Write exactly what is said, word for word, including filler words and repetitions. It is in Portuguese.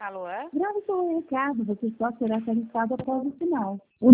Alô? Grave seu recado, você só será tarifado após o sinal. O